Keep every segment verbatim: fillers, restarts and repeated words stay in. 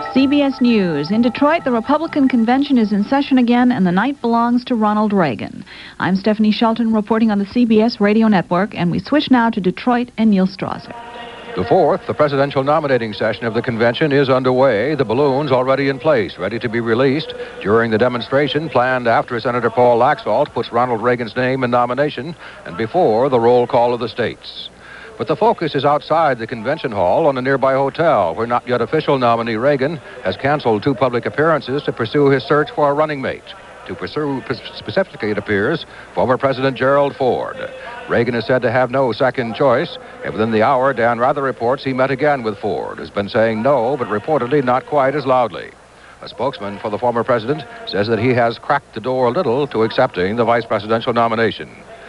C B S News. In Detroit, the Republican convention is in session again, and the night belongs to Ronald Reagan. I'm Stephanie Shelton reporting on the C B S Radio Network, and we switch now to Detroit and Neil Strasser. The fourth, the presidential nominating session of the convention, is underway. The balloons already in place, ready to be released during the demonstration planned after Senator Paul Laxalt puts Ronald Reagan's name in nomination and before the roll call of the states. But the focus is outside the convention hall on a nearby hotel where not yet official nominee Reagan has canceled two public appearances to pursue his search for a running mate. To pursue, specifically, it appears, former President Gerald Ford. Reagan is said to have no second choice, and within the hour, Dan Rather reports he met again with Ford, who's been saying no, but reportedly not quite as loudly. A spokesman for the former president says that he has cracked the door a little to accepting the vice presidential nomination.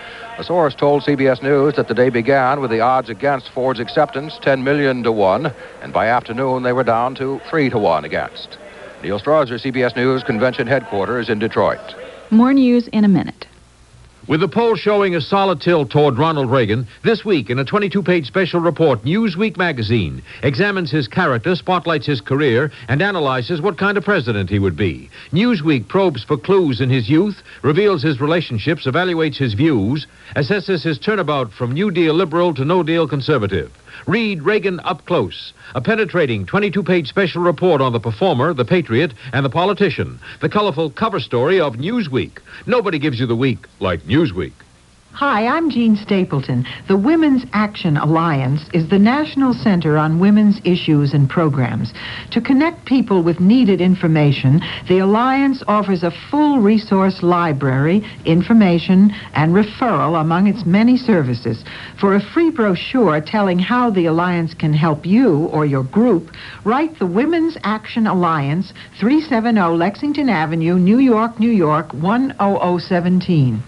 A source told C B S News that the day began with the odds against Ford's acceptance ten million to one, and by afternoon they were down to three to one against. Neil Strasser, C B S News Convention Headquarters in Detroit. More news in a minute. With the poll showing a solid tilt toward Ronald Reagan, this week in a twenty-two page special report, Newsweek magazine examines his character, spotlights his career, and analyzes what kind of president he would be. Newsweek probes for clues in his youth, reveals his relationships, evaluates his views, assesses his turnabout from New Deal liberal to No Deal conservative. Read Reagan Up Close, a penetrating twenty-two page special report on the performer, the patriot, and the politician. The colorful cover story of Newsweek. Nobody gives you the week like Newsweek. Hi, I'm Jean Stapleton. The Women's Action Alliance is the national center on women's issues and programs. To connect people with needed information, the Alliance offers a full resource library, information, and referral among its many services. For a free brochure telling how the Alliance can help you or your group, write the Women's Action Alliance, three seventy Lexington Avenue, New York, New York, one oh oh one seven.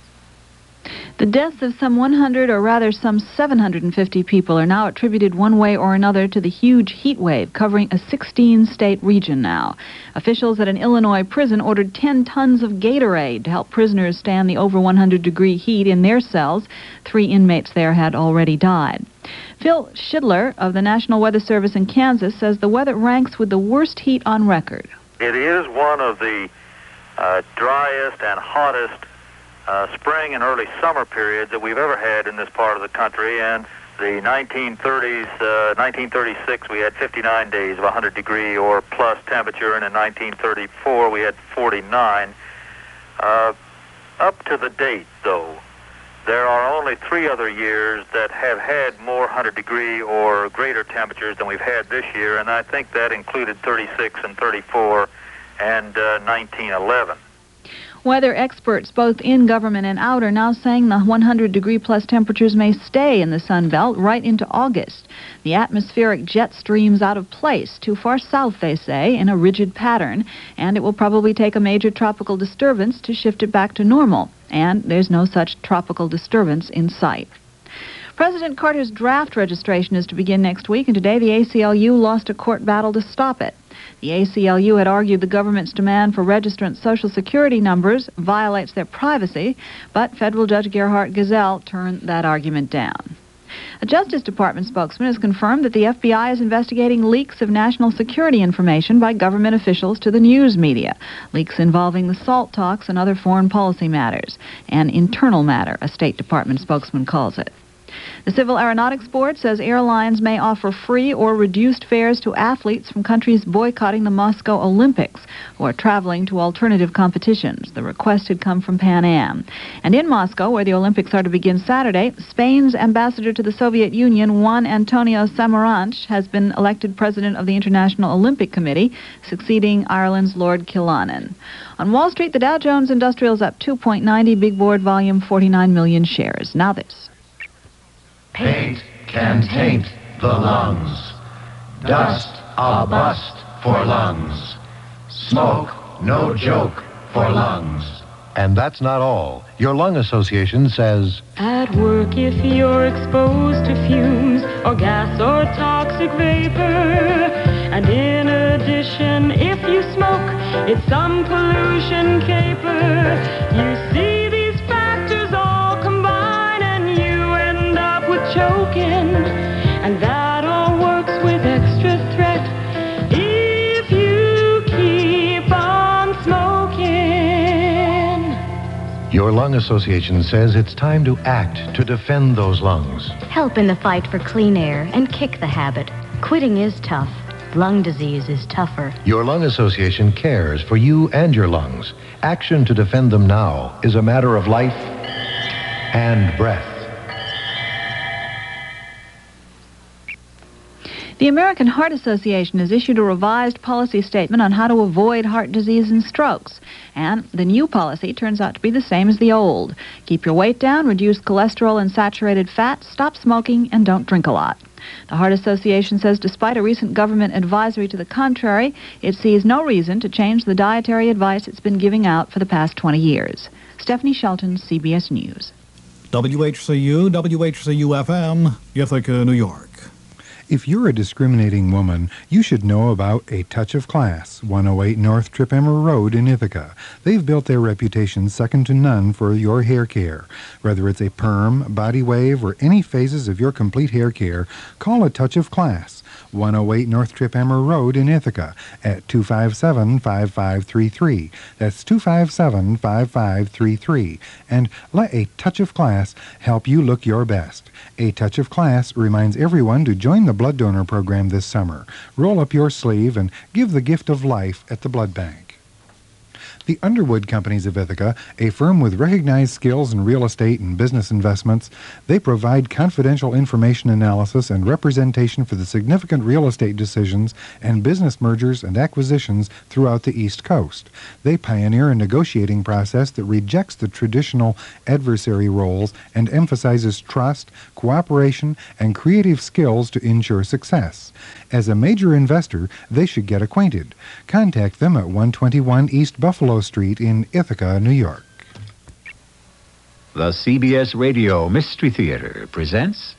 The deaths of some one hundred, or rather some seven hundred fifty people, are now attributed one way or another to the huge heat wave covering a sixteen-state region now. Officials at an Illinois prison ordered ten tons of Gatorade to help prisoners stand the over one hundred degree heat in their cells. Three inmates there had already died. Phil Schidler of the National Weather Service in Kansas says the weather ranks with the worst heat on record. It is one of the uh, driest and hottest Uh, spring and early summer periods that we've ever had in this part of the country. And the nineteen thirties, uh, nineteen thirty-six, we had fifty-nine days of one hundred degree or plus temperature, and in nineteen thirty-four we had forty-nine. Uh, up to the date, though, there are only three other years that have had more one hundred degree or greater temperatures than we've had this year, and I think that included thirty-six and thirty-four and uh, nineteen eleven. Weather experts, both in government and out, are now saying the one hundred degree plus temperatures may stay in the Sun Belt right into August. The atmospheric jet streams out of place, too far south, they say, in a rigid pattern, and it will probably take a major tropical disturbance to shift it back to normal. And there's no such tropical disturbance in sight. President Carter's draft registration is to begin next week, and today the A C L U lost a court battle to stop it. The A C L U had argued the government's demand for registrants' Social Security numbers violates their privacy, but federal Judge Gerhardt Gazelle turned that argument down. A Justice Department spokesman has confirmed that the F B I is investigating leaks of national security information by government officials to the news media, leaks involving the SALT talks and other foreign policy matters. An internal matter, a State Department spokesman calls it. The Civil Aeronautics Board says airlines may offer free or reduced fares to athletes from countries boycotting the Moscow Olympics who are traveling to alternative competitions. The request had come from Pan Am. And in Moscow, where the Olympics are to begin Saturday, Spain's ambassador to the Soviet Union, Juan Antonio Samaranch, has been elected president of the International Olympic Committee, succeeding Ireland's Lord Killanen. On Wall Street, the Dow Jones Industrial is up two point nine zero, big board volume forty-nine million shares. Now this. Paint can taint the lungs. Dust a bust for lungs. Smoke no joke for lungs. And that's not all. Your lung association says, at work, if you're exposed to fumes or gas or toxic vapor, and in addition, if you smoke, it's some pollution caper. You see these factors all combine and you end up with choking, and that all works with extra threat. If Lung Association says it's time to act to defend those lungs. Help in the fight for clean air and kick the habit. Quitting is tough. Lung disease is tougher. Your Lung Association cares for you and your lungs. Action to defend them now is a matter of life and breath. The American Heart Association has issued a revised policy statement on how to avoid heart disease and strokes. And the new policy turns out to be the same as the old. Keep your weight down, reduce cholesterol and saturated fat, stop smoking, and don't drink a lot. The Heart Association says despite a recent government advisory to the contrary, it sees no reason to change the dietary advice it's been giving out for the past twenty years. Stephanie Shelton, C B S News. W H C U, W H C U F M, Ithaca, New York. If you're a discriminating woman, you should know about A Touch of Class, one oh eight North Trip Emmer Road in Ithaca. They've built their reputation second to none for your hair care. Whether it's a perm, body wave, or any phases of your complete hair care, call A Touch of Class, one oh eight North Trip Emmer Road in Ithaca at two five seven, five five three three. That's two five seven, five five three three. And let A Touch of Class help you look your best. A Touch of Class reminds everyone to join the blood donor program this summer. Roll up your sleeve and give the gift of life at the blood bank. The Underwood Companies of Ithaca, a firm with recognized skills in real estate and business investments, they provide confidential information analysis and representation for the significant real estate decisions and business mergers and acquisitions throughout the East Coast. They pioneer a negotiating process that rejects the traditional adversary roles and emphasizes trust, cooperation, and creative skills to ensure success. As a major investor, they should get acquainted. Contact them at one twenty-one East Buffalo Street in Ithaca, New York. The C B S Radio Mystery Theater presents...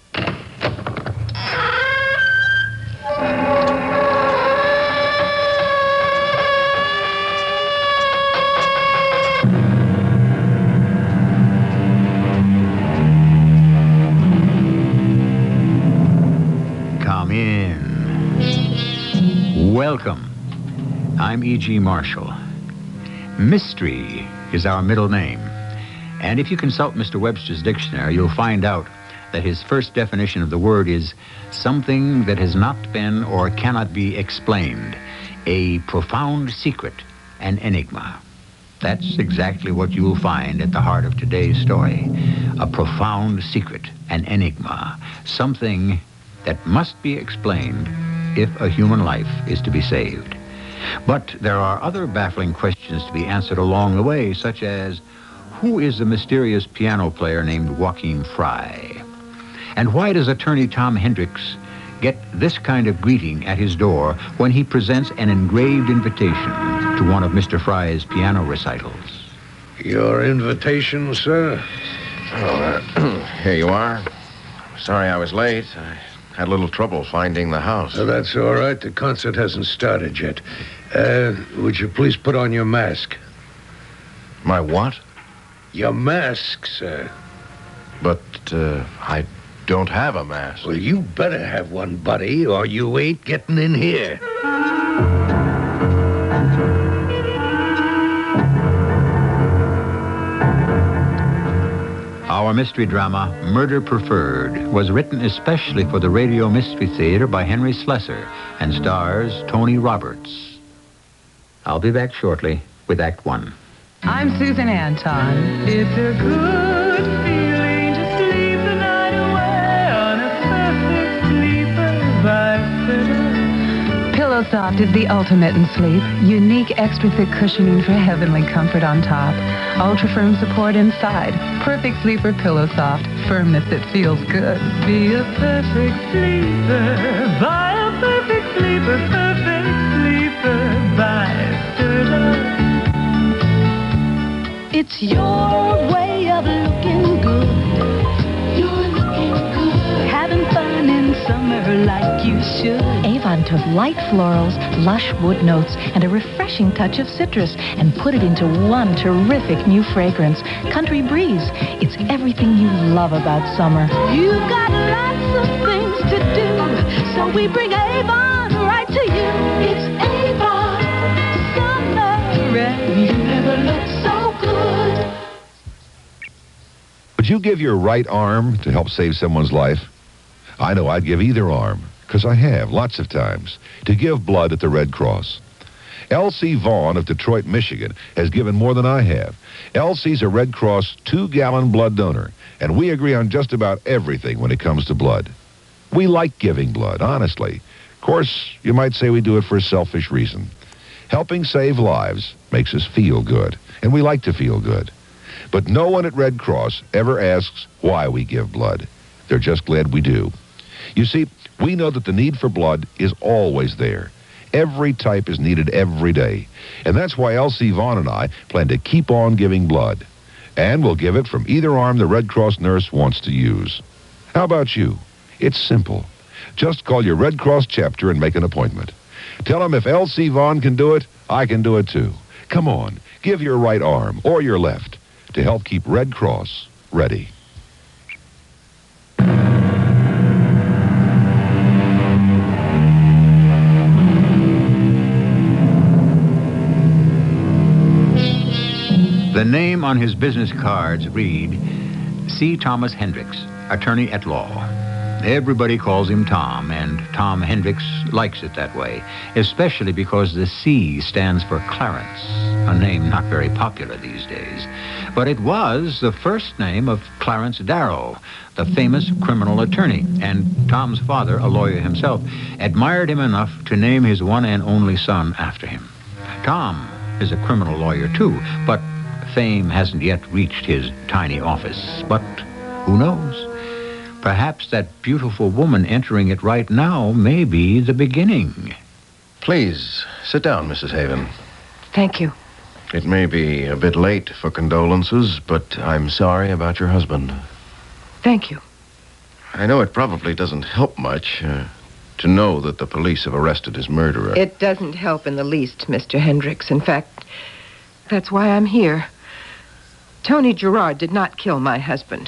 Come in. Welcome. I'm E G. Marshall. Mystery is our middle name. And if you consult Mister Webster's dictionary, you'll find out that his first definition of the word is something that has not been or cannot be explained, a profound secret, an enigma. That's exactly what you'll find at the heart of today's story. A profound secret, an enigma, something that must be explained if a human life is to be saved. But there are other baffling questions to be answered along the way, such as, who is the mysterious piano player named Joachim Fry? And why does attorney Tom Hendricks get this kind of greeting at his door when he presents an engraved invitation to one of Mister Fry's piano recitals? Your invitation, sir? Oh, uh, here you are. Sorry I was late. I had a little trouble finding the house. Oh, that's all right. The concert hasn't started yet. Uh, would you please put on your mask? My what? Your mask, sir. But, uh, I don't have a mask. Well, you better have one, buddy, or you ain't getting in here. Our mystery drama, Murder Preferred, was written especially for the Radio Mystery Theater by Henry Slesser and stars Tony Roberts. I'll be back shortly with Act One. I'm Susan Anton. It's a good feeling to sleep the night away on a perfect sleeper by Fiddle. PillowSoft is the ultimate in sleep. Unique extra thick cushioning for heavenly comfort on top. Ultra firm support inside. Perfect sleeper PillowSoft. Firmness that feels good. Be a perfect sleeper. Buy a perfect sleeper. Perfect sleeper by Fiddle. It's your way of looking good. You're looking good. Having fun in summer like you should. Avon took light florals, lush wood notes, and a refreshing touch of citrus and put it into one terrific new fragrance, Country Breeze. It's everything you love about summer. You've got lots of things to do, so we bring Avon right to you. It's Avon summer, and you never look so good. Would you give your right arm to help save someone's life? I know I'd give either arm, because I have, lots of times, to give blood at the Red Cross. Elsie Vaughn of Detroit, Michigan, has given more than I have. Elsie's a Red Cross two-gallon blood donor, and we agree on just about everything when it comes to blood. We like giving blood, honestly. Of course, you might say we do it for a selfish reason. Helping save lives makes us feel good, and we like to feel good. But no one at Red Cross ever asks why we give blood. They're just glad we do. You see, we know that the need for blood is always there. Every type is needed every day. And that's why Elsie Vaughn and I plan to keep on giving blood. And we'll give it from either arm the Red Cross nurse wants to use. How about you? It's simple. Just call your Red Cross chapter and make an appointment. Tell them if Elsie Vaughn can do it, I can do it too. Come on, give your right arm or your left to help keep Red Cross ready. The name on his business cards read C. Thomas Hendricks, attorney at law. Everybody calls him Tom, and Tom Hendricks likes it that way, especially because the C stands for Clarence, a name not very popular these days. But it was the first name of Clarence Darrow, the famous criminal attorney, and Tom's father, a lawyer himself, admired him enough to name his one and only son after him. Tom is a criminal lawyer, too, but fame hasn't yet reached his tiny office. But who knows? Perhaps that beautiful woman entering it right now may be the beginning. Please, sit down, Missus Haven. Thank you. It may be a bit late for condolences, but I'm sorry about your husband. Thank you. I know it probably doesn't help much uh, to know that the police have arrested his murderer. It doesn't help in the least, Mister Hendricks. In fact, that's why I'm here. Tony Gerard did not kill my husband.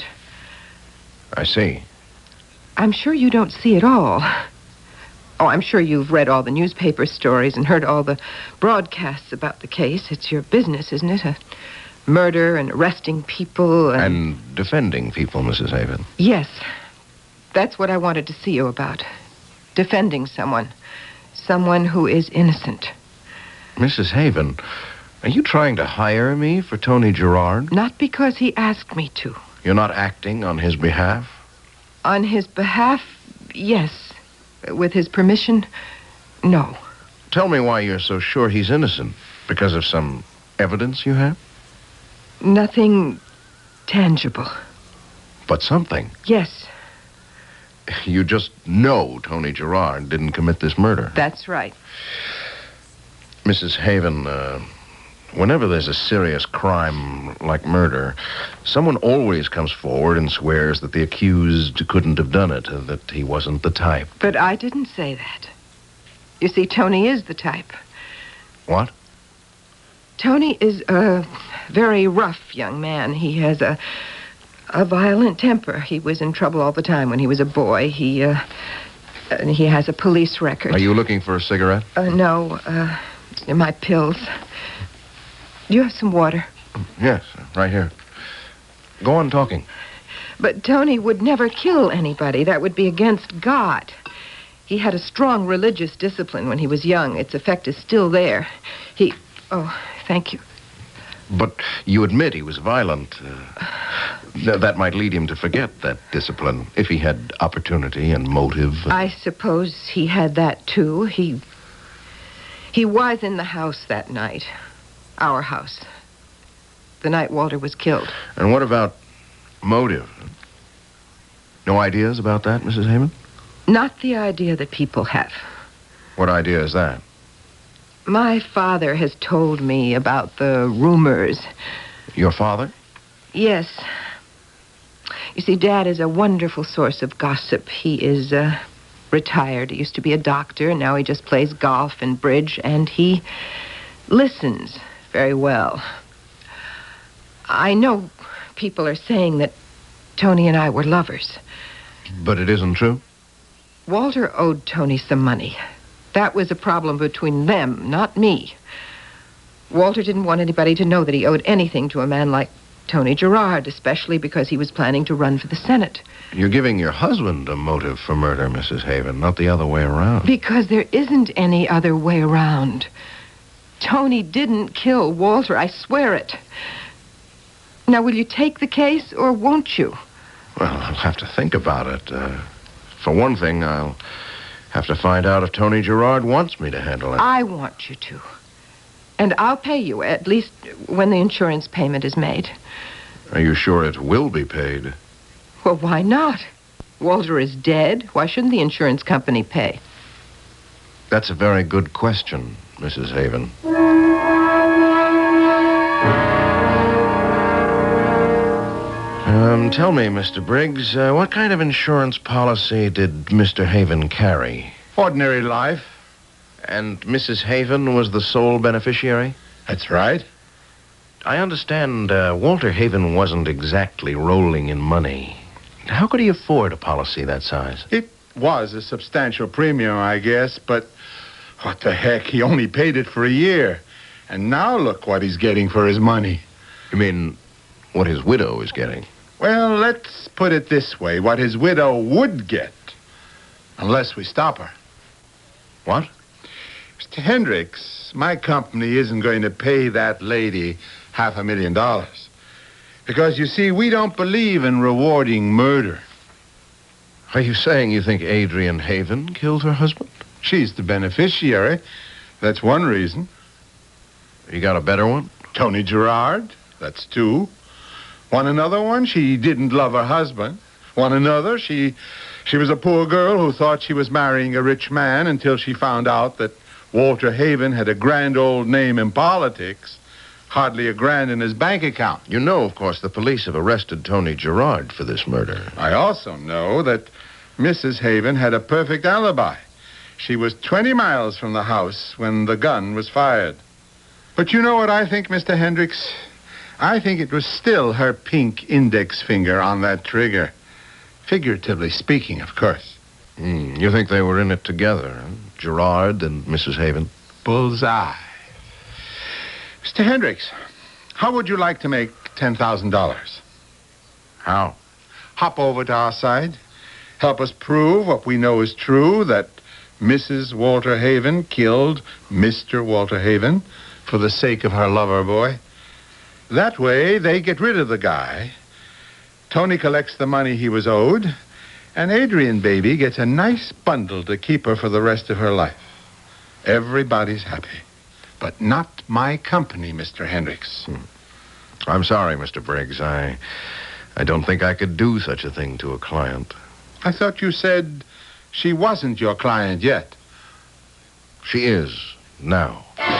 I see. I'm sure you don't see it all. Oh, I'm sure you've read all the newspaper stories and heard all the broadcasts about the case. It's your business, isn't it? A murder and arresting people and... And defending people, Missus Haven. Yes. That's what I wanted to see you about. Defending someone. Someone who is innocent. Missus Haven, are you trying to hire me for Tony Gerard? Not because he asked me to. You're not acting on his behalf? On his behalf, yes. With his permission, no. Tell me why you're so sure he's innocent. Because of some evidence you have? Nothing tangible. But something. Yes. You just know Tony Gerard didn't commit this murder. That's right. Missus Haven, uh, whenever there's a serious crime like murder, someone always comes forward and swears that the accused couldn't have done it, uh, that he wasn't the type. But I didn't say that. You see, Tony is the type. What? Tony is a very rough young man. He has a a violent temper. He was in trouble all the time when he was a boy. He, uh, and he has a police record. Are you looking for a cigarette? Uh, no, uh, my pills. Do you have some water? Yes, right here. Go on talking. But Tony would never kill anybody. That would be against God. He had a strong religious discipline when he was young. Its effect is still there. He... Oh, thank you. But you admit he was violent. Uh, th- that might lead him to forget that discipline if he had opportunity and motive. I suppose he had that, too. He... He was in the house that night. Our house. The night Walter was killed. And what about motive? No ideas about that, Missus Haven? Not the idea that people have. What idea is that? My father has told me about the rumors. Your father? Yes. You see, Dad is a wonderful source of gossip. He is uh, retired. He used to be a doctor, and now he just plays golf and bridge, and he listens very well. I know people are saying that Tony and I were lovers. But it isn't true? Walter owed Tony some money. That was a problem between them, not me. Walter didn't want anybody to know that he owed anything to a man like Tony Gerard, especially because he was planning to run for the Senate. You're giving your husband a motive for murder, Missus Haven, not the other way around. Because there isn't any other way around. Tony didn't kill Walter, I swear it. Now, will you take the case, or won't you? Well, I'll have to think about it. Uh, for one thing, I'll have to find out if Tony Gerard wants me to handle it. I want you to. And I'll pay you, at least when the insurance payment is made. Are you sure it will be paid? Well, why not? Walter is dead. Why shouldn't the insurance company pay? That's a very good question, Missus Haven. Um, tell me, Mister Briggs, uh, what kind of insurance policy did Mister Haven carry? Ordinary life. And Missus Haven was the sole beneficiary? That's right. I understand uh, Walter Haven wasn't exactly rolling in money. How could he afford a policy that size? It was a substantial premium, I guess, but what the heck? He only paid it for a year. And now look what he's getting for his money. You mean what his widow is getting? Well, let's put it this way. What his widow would get, unless we stop her. What? Mister Hendricks, my company isn't going to pay that lady half a million dollars. Because, you see, we don't believe in rewarding murder. Are you saying you think Adrian Haven killed her husband? She's the beneficiary. That's one reason. You got a better one? Tony Gerard. That's two. Want another one? She didn't love her husband. Want another? She, she was a poor girl who thought she was marrying a rich man until she found out that Walter Haven had a grand old name in politics, hardly a grand in his bank account. You know, of course, the police have arrested Tony Gerard for this murder. I also know that Missus Haven had a perfect alibi. She was twenty miles from the house when the gun was fired. But you know what I think, Mister Hendricks? I think it was still her pink index finger on that trigger. Figuratively speaking, of course. Mm, you think they were in it together, huh? Gerard and Missus Haven? Bullseye. Mister Hendricks, how would you like to make ten thousand dollars? How? Hop over to our side. Help us prove what we know is true, that Missus Walter Haven killed Mister Walter Haven for the sake of her lover boy. That way, they get rid of the guy. Tony collects the money he was owed, and Adrian baby gets a nice bundle to keep her for the rest of her life. Everybody's happy. But not my company, Mister Hendricks. Hmm. I'm sorry, Mister Briggs. I, I don't think I could do such a thing to a client. I thought you said she wasn't your client yet. She is now.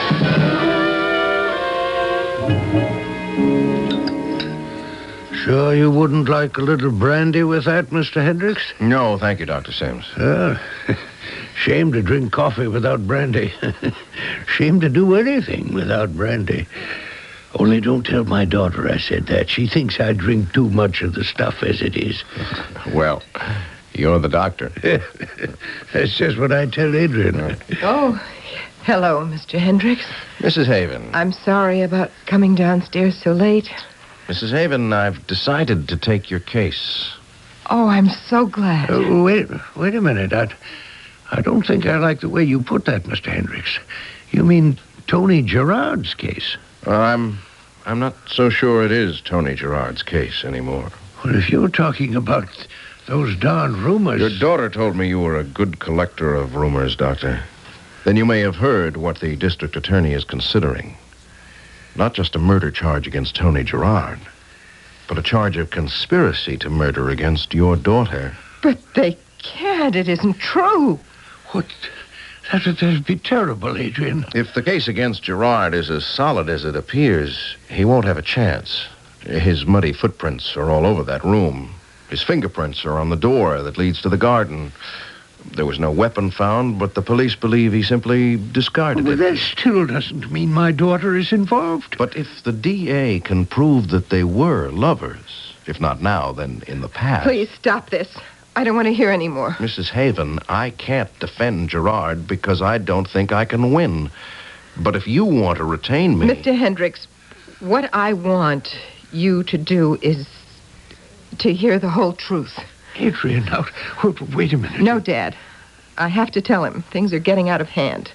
Sure you wouldn't like a little brandy with that, Mister Hendricks? No, thank you, Doctor Sims. Uh, shame to drink coffee without brandy. Shame to do anything without brandy. Only don't tell my daughter I said that. She thinks I drink too much of the stuff as it is. Well, you're the doctor. That's just what I tell Adrian. Oh, hello, Mister Hendricks. Missus Haven. I'm sorry about coming downstairs so late. Missus Haven, I've decided to take your case. Oh, I'm so glad. Uh, wait, wait a minute. I, I don't think I like the way you put that, Mister Hendricks. You mean Tony Gerard's case? Uh, I'm, I'm not so sure it is Tony Gerard's case anymore. Well, if you're talking about those darn rumors... Your daughter told me you were a good collector of rumors, Doctor. Then you may have heard what the district attorney is considering. Not just a murder charge against Tony Gerard, but a charge of conspiracy to murder against your daughter. But they can't. It isn't true. What? That would be terrible, Adrian. If the case against Gerard is as solid as it appears, he won't have a chance. His muddy footprints are all over that room. His fingerprints are on the door that leads to the garden. There was no weapon found, but the police believe he simply discarded Well, it. that still doesn't mean my daughter is involved. But if the D A can prove that they were lovers, if not now, then in the past... Please stop this. I don't want to hear any more. Missus Haven, I can't defend Gerard because I don't think I can win. But if you want to retain me... Mister Hendricks, what I want, you to do is to hear the whole truth. Adrian, now, wait a minute. No, Dad. I have to tell him. Things are getting out of hand.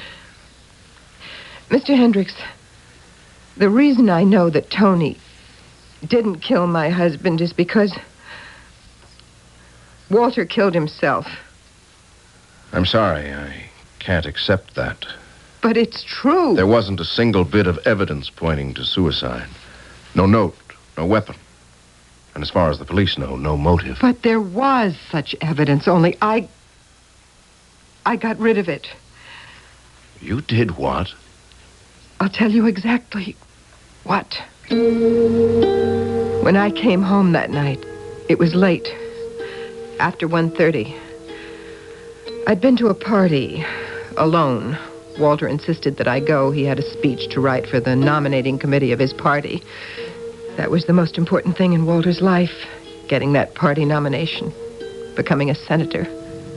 Mister Hendricks, the reason I know that Tony didn't kill my husband is because Walter killed himself. I'm sorry, I can't accept that. But it's true. There wasn't a single bit of evidence pointing to suicide. No note, no weapon. And as far as the police know, no motive. But there was such evidence, only I... I got rid of it. You did what? I'll tell you exactly what. When I came home that night, it was late, after one thirty. I'd been to a party, alone. Walter insisted that I go. He had a speech to write for the nominating committee of his party. That was the most important thing in Walter's life, getting that party nomination, becoming a senator.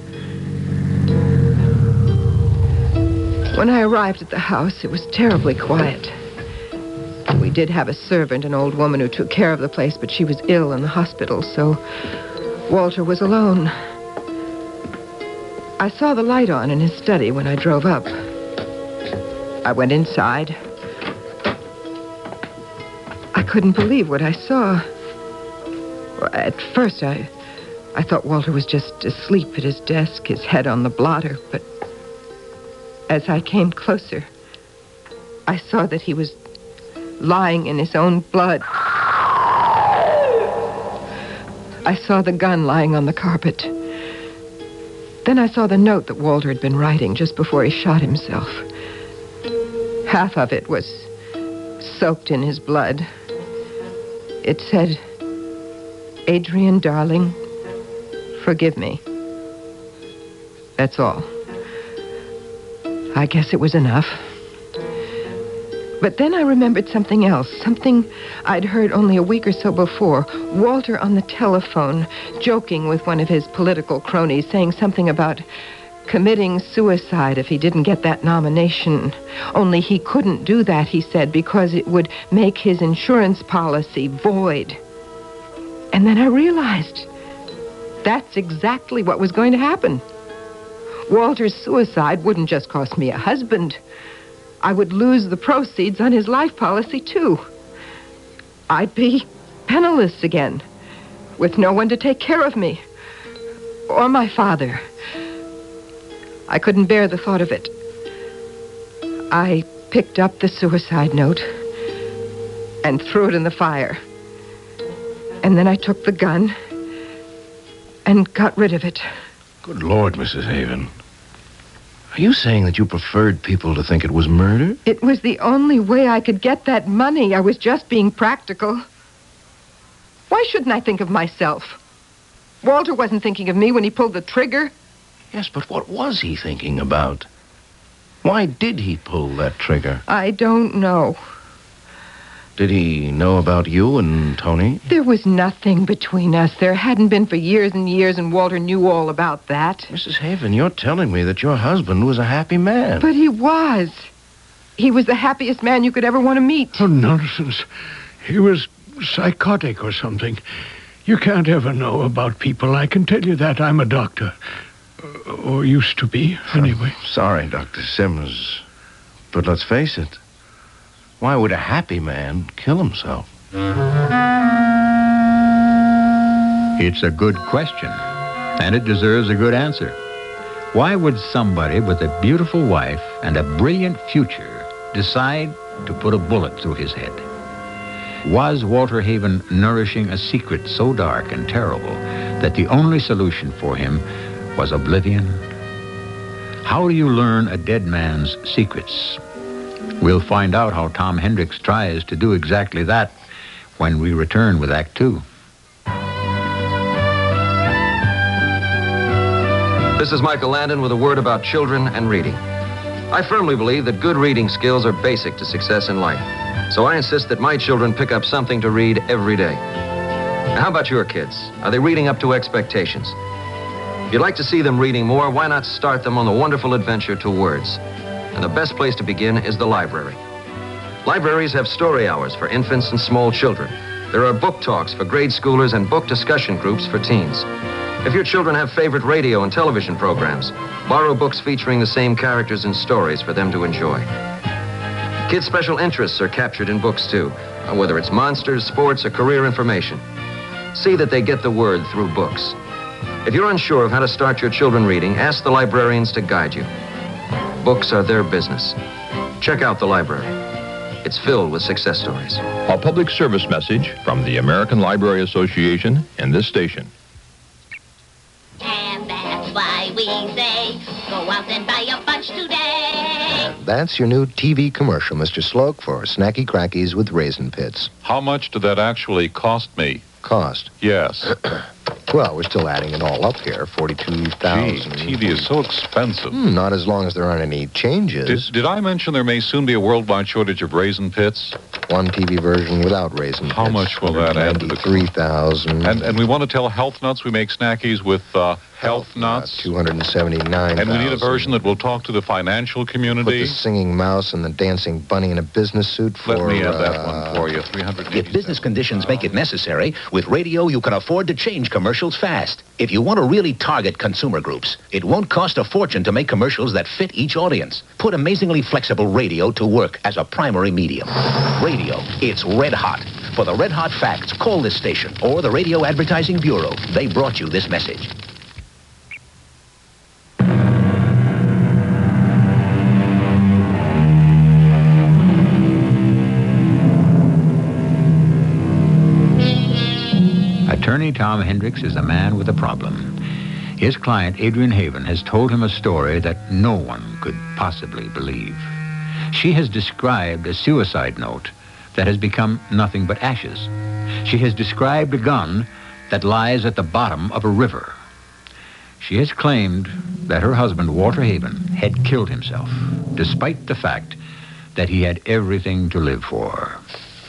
When I arrived at the house, it was terribly quiet. We did have a servant, an old woman who took care of the place, but she was ill in the hospital, so Walter was alone. I saw the light on in his study when I drove up. I went inside. I couldn't believe what I saw. At first, I, I thought Walter was just asleep at his desk, his head on the blotter, but as I came closer, I saw that he was lying in his own blood. I saw the gun lying on the carpet. Then I saw the note that Walter had been writing just before he shot himself. Half of it was soaked in his blood. It said, "Adrian, darling, forgive me." That's all. I guess it was enough. But then I remembered something else, something I'd heard only a week or so before. Walter on the telephone, joking with one of his political cronies, saying something about committing suicide if he didn't get that nomination. Only he couldn't do that, he said, because it would make his insurance policy void. And then I realized that's exactly what was going to happen. Walter's suicide wouldn't just cost me a husband. I would lose the proceeds on his life policy, too. I'd be penniless again, with no one to take care of me, or my father. I couldn't bear the thought of it. I picked up the suicide note and threw it in the fire. And then I took the gun and got rid of it. Good Lord, Missus Haven. Are you saying that you preferred people to think it was murder? It was the only way I could get that money. I was just being practical. Why shouldn't I think of myself? Walter wasn't thinking of me when he pulled the trigger. Yes, but what was he thinking about? Why did he pull that trigger? I don't know. Did he know about you and Tony? There was nothing between us. There hadn't been for years and years, and Walter knew all about that. Missus Haven, you're telling me that your husband was a happy man. But he was. He was the happiest man you could ever want to meet. Oh, nonsense. He was psychotic or something. You can't ever know about people. I can tell you that. I'm a doctor. Uh, or used to be, anyway. I'm sorry, Doctor Sims. But let's face it. Why would a happy man kill himself? It's a good question, and it deserves a good answer. Why would somebody with a beautiful wife and a brilliant future decide to put a bullet through his head? Was Walter Haven nourishing a secret so dark and terrible that the only solution for him was oblivion? How do you learn a dead man's secrets? We'll find out how Tom Hendricks tries to do exactly that when we return with Act Two. This is Michael Landon with a word about children and reading. I firmly believe that good reading skills are basic to success in life. So I insist that my children pick up something to read every day. Now, how about your kids? Are they reading up to expectations? If you'd like to see them reading more, why not start them on the wonderful adventure to words? And the best place to begin is the library. Libraries have story hours for infants and small children. There are book talks for grade schoolers and book discussion groups for teens. If your children have favorite radio and television programs, borrow books featuring the same characters and stories for them to enjoy. Kids' special interests are captured in books, too, whether it's monsters, sports, or career information. See that they get the word through books. If you're unsure of how to start your children reading, ask the librarians to guide you. Books are their business. Check out the library. It's filled with success stories. A public service message from the American Library Association and this station. And that's why we say, go out and buy a bunch today. That's your new T V commercial, Mister Sloak, for Snacky Crackies with Raisin Pits. How much did that actually cost me? Cost? Yes. Well, we're still adding it all up here. forty-two thousand dollars. Gee, T V is so expensive. Hmm, not as long as there aren't any changes. Did, did I mention there may soon be a worldwide shortage of Raisin Pits? One T V version without Raisin How Pits. much will that add to the three thousand dollars. And, and we want to tell Health Nuts we make snackies with uh, Health Nuts. two hundred seventy-nine thousand dollars. And we need a version that will talk to the financial community. Put the singing mouse and the dancing bunny in a business suit for... Let me add that uh, one for you, three hundred eighty. If business conditions make it necessary, with radio you can afford to change commercials fast. If you want to really target consumer groups, it won't cost a fortune to make commercials that fit each audience. Put amazingly flexible radio to work as a primary medium. Radio, it's red hot. For the red hot facts, call this station or the Radio Advertising Bureau. They brought you this message. Attorney Tom Hendricks is a man with a problem. His client, Adrian Haven, has told him a story that no one could possibly believe. She has described a suicide note that has become nothing but ashes. She has described a gun that lies at the bottom of a river. She has claimed that her husband, Walter Haven, had killed himself, despite the fact that he had everything to live for.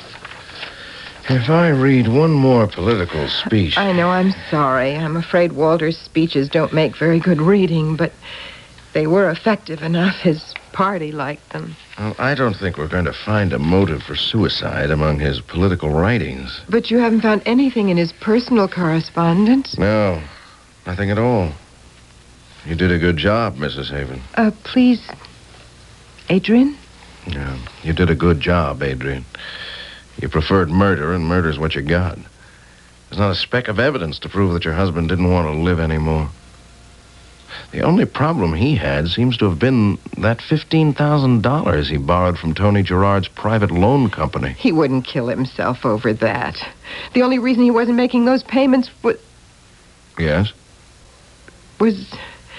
If I read one more political speech... I know, I'm sorry. I'm afraid Walter's speeches don't make very good reading, but they were effective enough. His party liked them. Well, I don't think we're going to find a motive for suicide among his political writings. But you haven't found anything in his personal correspondence? No, nothing at all. You did a good job, Missus Haven. Uh, please, Adrian? Yeah, you did a good job, Adrian. You preferred murder, and murder's what you got. There's not a speck of evidence to prove that your husband didn't want to live anymore. The only problem he had seems to have been that fifteen thousand dollars he borrowed from Tony Gerard's private loan company. He wouldn't kill himself over that. The only reason he wasn't making those payments was... Yes? Was...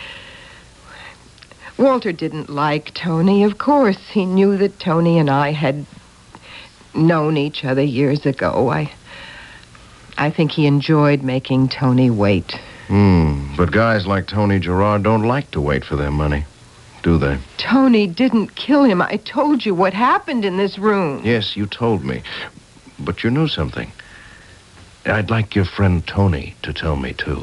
Walter didn't like Tony, of course. He knew that Tony and I had known each other years ago. I... I think he enjoyed making Tony wait. Hmm, but guys like Tony Gerard don't like to wait for their money, do they? Tony didn't kill him. I told you what happened in this room. Yes, you told me. But you knew something. I'd like your friend Tony to tell me, too.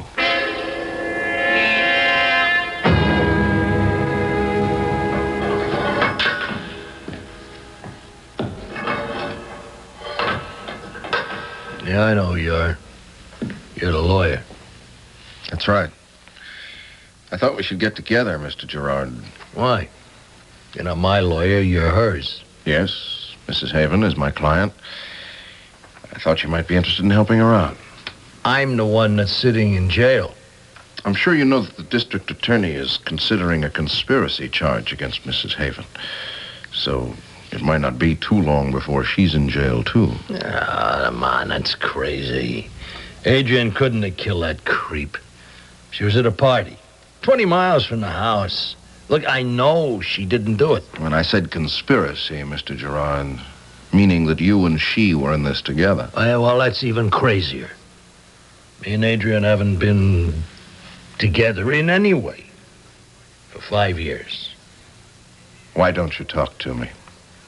Yeah, I know who you are. You're the lawyer. That's right. I thought we should get together, Mister Gerard. Why? You're not my lawyer, you're hers. Yes, Missus Haven is my client. I thought you might be interested in helping her out. I'm the one that's sitting in jail. I'm sure you know that the district attorney is considering a conspiracy charge against Missus Haven. So it might not be too long before she's in jail, too. Ah, come on, that's crazy. Adrian couldn't have killed that creep. She was at a party, twenty miles from the house. Look, I know she didn't do it. When I said conspiracy, Mister Gerard, meaning that you and she were in this together. Oh, yeah, well, that's even crazier. Me and Adrian haven't been together in any way for five years. Why don't you talk to me?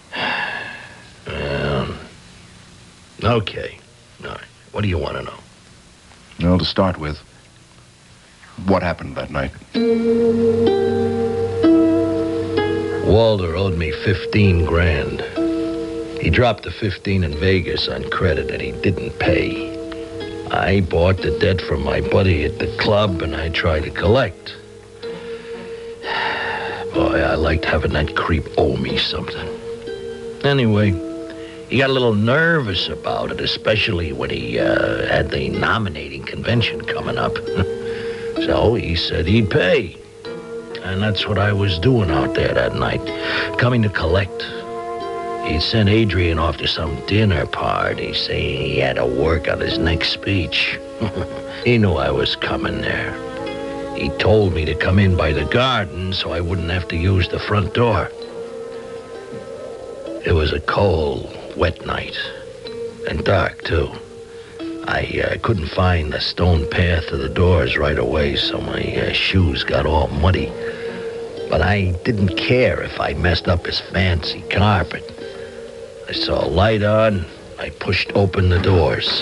Um, okay. All right. What do you want to know? Well, to start with, what happened that night? Walter owed me fifteen grand. He dropped the fifteen in Vegas on credit and he didn't pay. I bought the debt from my buddy at the club and I tried to collect. Boy, I liked having that creep owe me something. Anyway, he got a little nervous about it, especially when he uh, had the nominating convention coming up. So he said he'd pay. And that's what I was doing out there that night, coming to collect. He'd sent Adrian off to some dinner party, saying he had to work on his next speech. He knew I was coming there. He told me to come in by the garden so I wouldn't have to use the front door. It was a cold, wet night, and dark, too. I uh, couldn't find the stone path to the doors right away, so my uh, shoes got all muddy. But I didn't care if I messed up his fancy carpet. I saw a light on. I pushed open the doors.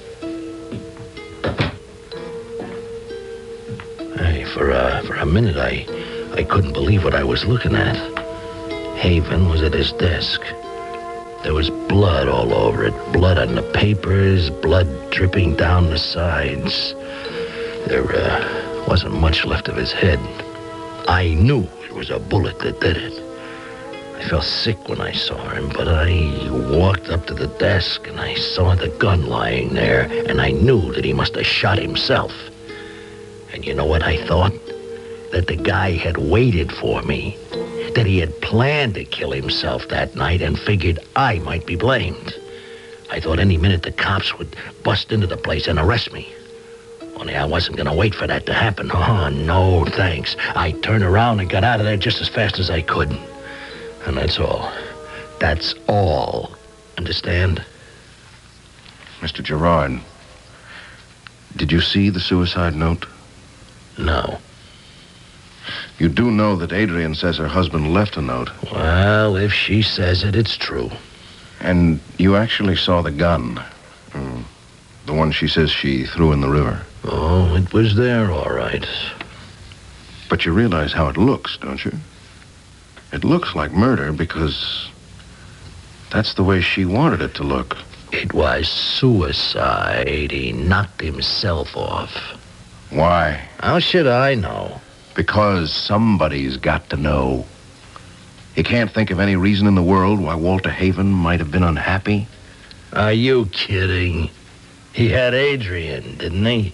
Hey, for, uh, for a minute, I, I couldn't believe what I was looking at. Haven was at his desk. There was blood all over it. Blood on the papers, blood dripping down the sides. There uh, wasn't much left of his head. I knew it was a bullet that did it. I felt sick when I saw him, but I walked up to the desk and I saw the gun lying there, and I knew that he must have shot himself. And you know what I thought? That the guy had waited for me. That he had planned to kill himself that night and figured I might be blamed. I thought any minute the cops would bust into the place and arrest me. Only I wasn't going to wait for that to happen. Oh, no, thanks. I turned around and got out of there just as fast as I could. And that's all. That's all. Understand? Mister Gerard, did you see the suicide note? No. You do know that Adrian says her husband left a note. Well, if she says it, it's true. And you actually saw the gun. Mm, the one she says she threw in the river. Oh, it was there, all right. But you realize how it looks, don't you? It looks like murder because that's the way she wanted it to look. It was suicide. He knocked himself off. Why? How should I know? Because somebody's got to know. You can't think of any reason in the world why Walter Haven might have been unhappy? Are you kidding? He had Adrian, didn't he?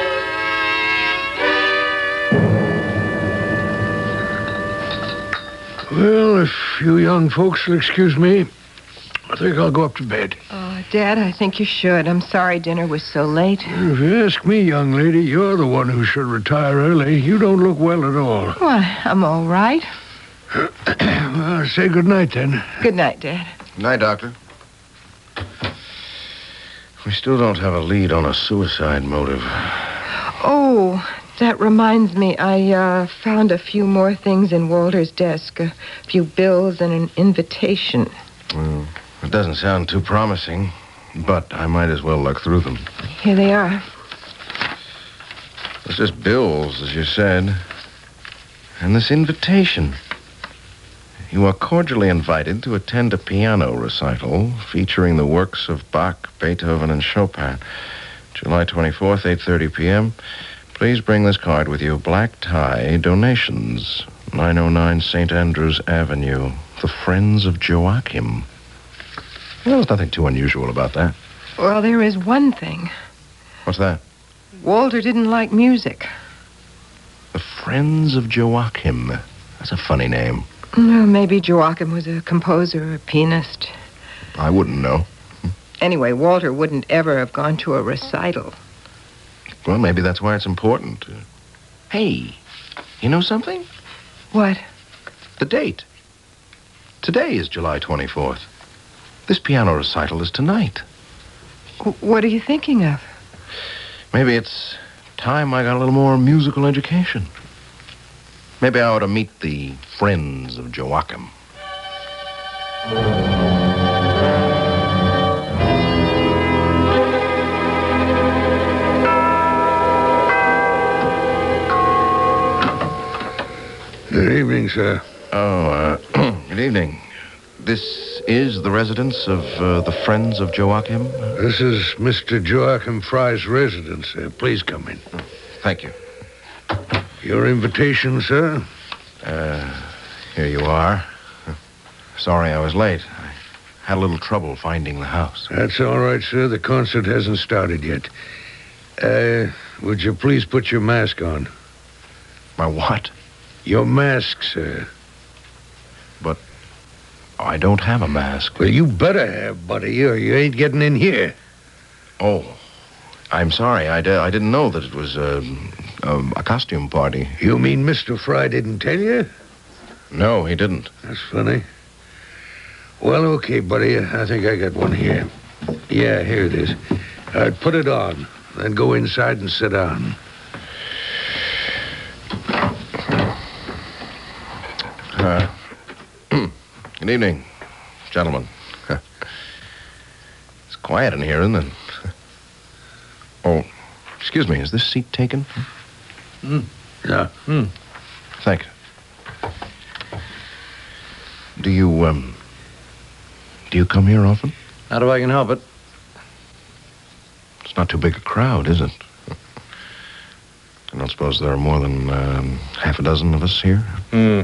Well, if you young folks will excuse me, I think I'll go up to bed. Oh, Dad, I think you should. I'm sorry dinner was so late. If you ask me, young lady, you're the one who should retire early. You don't look well at all. Well, I'm all right. Well, say good night, then. Good night, Dad. Good night, Doctor. We still don't have a lead on a suicide motive. Oh, that reminds me. I uh, found a few more things in Walter's desk. A few bills and an invitation. Well, it doesn't sound too promising, but I might as well look through them. Here they are. It's just bills, as you said. And this invitation. You are cordially invited to attend a piano recital featuring the works of Bach, Beethoven, and Chopin. July twenty-fourth, eight thirty p.m. Please bring this card with you. Black tie, donations, nine oh nine Saint Andrews Avenue. The Friends of Joachim. Well, there's nothing too unusual about that. Well, there is one thing. What's that? Walter didn't like music. The Friends of Joachim. That's a funny name. No, maybe Joachim was a composer or a pianist. I wouldn't know. Anyway, Walter wouldn't ever have gone to a recital. Well, maybe that's why it's important. Hey, you know something? What? The date. Today is July twenty-fourth. This piano recital is tonight. W- what are you thinking of? Maybe it's time I got a little more musical education. Maybe I ought to meet the Friends of Joachim. Good evening, sir. Oh, uh, good evening. This is the residence of uh, the Friends of Joachim? This is Mister Joachim Fry's residence. Uh, please come in. Thank you. Your invitation, sir? Uh, here you are. Sorry I was late. I had a little trouble finding the house. That's all right, sir. The concert hasn't started yet. Uh, would you please put your mask on? My what? Your mask, sir. But I don't have a mask. Well, you better have, buddy, or you ain't getting in here. Oh, I'm sorry. I, d- I didn't know that it was a, a, a costume party. You mean Mister Fry didn't tell you? No, he didn't. That's funny. Well, okay, buddy. I think I got one here. Yeah, here it is. Uh, put it on, then go inside and sit down. Uh, good evening, gentlemen. It's quiet in here, isn't it? Oh, excuse me, is this seat taken? Mm. Yeah. Hmm. Thank you. Do you, um... Do you come here often? Not if I can help it. It's not too big a crowd, is it? I don't suppose there are more than um, half a dozen of us here? Hmm.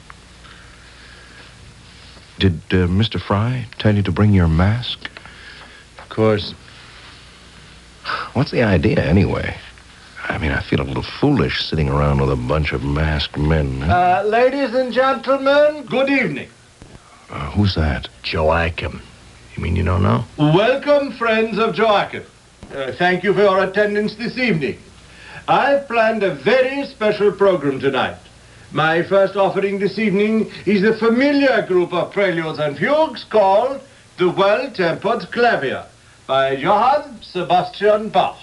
Did uh, Mister Fry tell you to bring your mask? Of course. What's the idea, anyway? I mean, I feel a little foolish sitting around with a bunch of masked men. Uh, ladies and gentlemen, good evening. Uh, who's that? Joachim. You mean you don't know? Welcome, friends of Joachim. Uh, thank you for your attendance this evening. I've planned a very special program tonight. My first offering this evening is a familiar group of preludes and fugues called The Well-Tempered Clavier by Johann Sebastian Bach.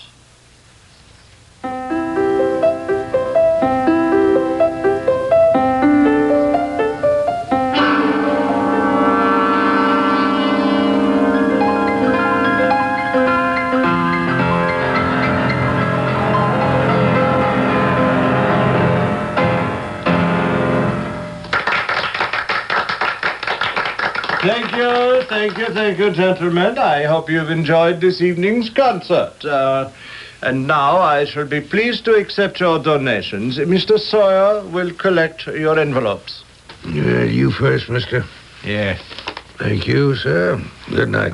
Thank you, thank you, thank you, gentlemen. I hope you've enjoyed this evening's concert. Uh, and now I shall be pleased to accept your donations. Mister Sawyer will collect your envelopes. Yeah, you first, mister. Yeah. Thank you, sir. Good night.